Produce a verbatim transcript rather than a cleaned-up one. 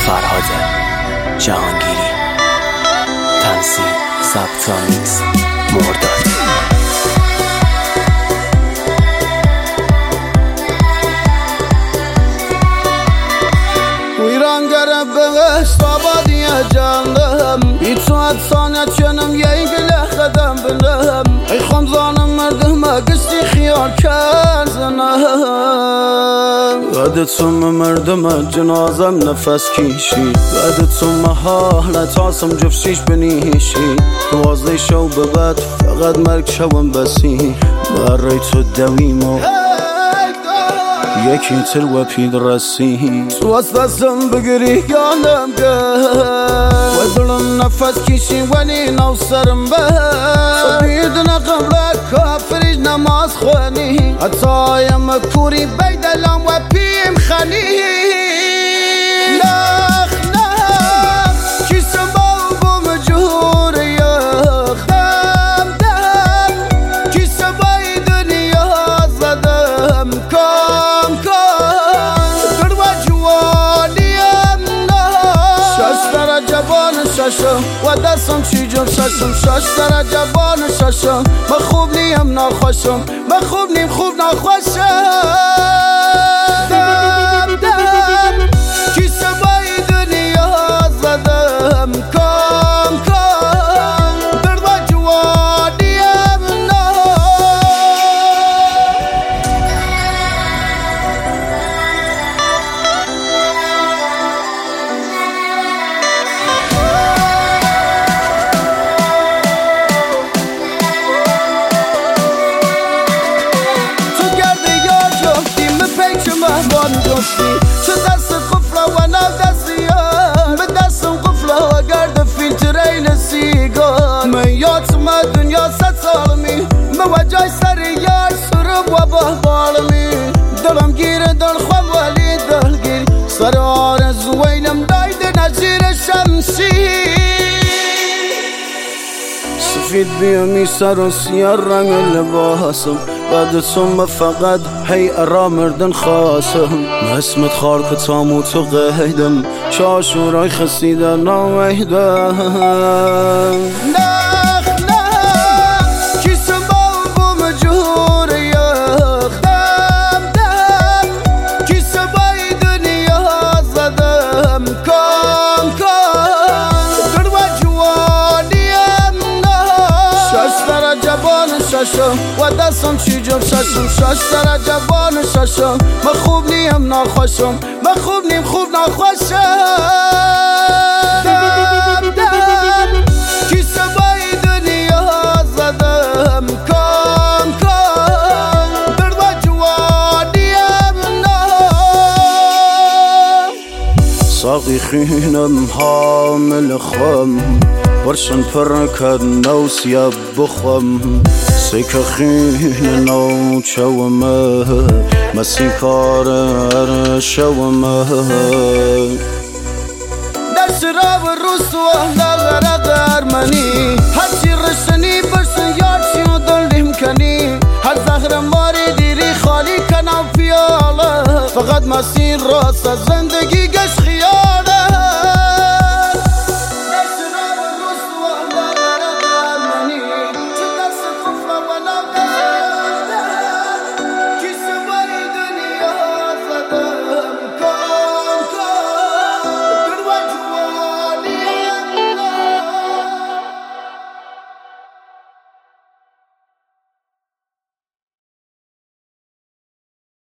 فرهاد جهانگیری، تنظیم ضبط و میکس مرداد. ویرانگر بهشت آبادی جانم، بیتوات سانت کنم یک لحظه بلم. ای خمزانم مردم گشتی خیال کردنم، بعد تو مردم جنازم نفس کشی، بعد تو محالت آسم جفشیش بنیشی. دوازده شو به بعد فقط مرگ شوم بسی، برای تو دویمو یکی تر و پید رسی. تو از دستم بگیری یانم گل و دلم نفس کشی ولی نو سرم به بیدن قبل کافریج نماز خونی، حتی یم کوری بیدلم و پیم خنی. نخ نخ کسم بابم جور یخ دم دم، کسم بای دنیا زدم کام کام. در و جوانیم نه شش درجه بان ششم و دستم چی جم ششم. شش درجه بان ششم، من خوب نیم نخوشم، من خوب نیم خوب نخوشم. دم دم کیسه بای دنیا زدم کام کام. در و جوانیم نه مهمان جفتی. چه دست قفله و نو دستی یار، به دستم قفله و گرد فیلترین سیگار. من یادم دنیا ست سالمی، من وجای سر یار سرب و بحبالمی. دلم گیره دل خوام ولی دلگیر، سر آرزوینم داید نجیر شمشی. سفید بیامی سر و سیاه رنگ لباسم، بعد تو فقط هی ارا مردن خواستم. اسمت خار که تامو تو قیدم، چاشورای خسیده نامیدم. نخ نخ کسم بابم جور یخ دم دم، کسم بای دنیا زدم کام کام. در و جوانیم نه شش درجه بان ششم و دستم چی جم ششم. شش درجه بان ششم، من خوب نیم نخوشم، من خوب نیم خوب نخوشم. دم دم کیسه بای دنیا زدم کام کام. در و جوانیم نه ساقی خینم حامل خم، برشن پر کد نو سیاب بخم. سیک خین نو چومه مسی کار شومه. در شراب رسوا نغرق ارمنی، هرچی رشنی برسن یار چی و دلیم کنی. هر زهر ماری دیری خالی کنم پیاله، فقط مسیر راست از زندگی گشت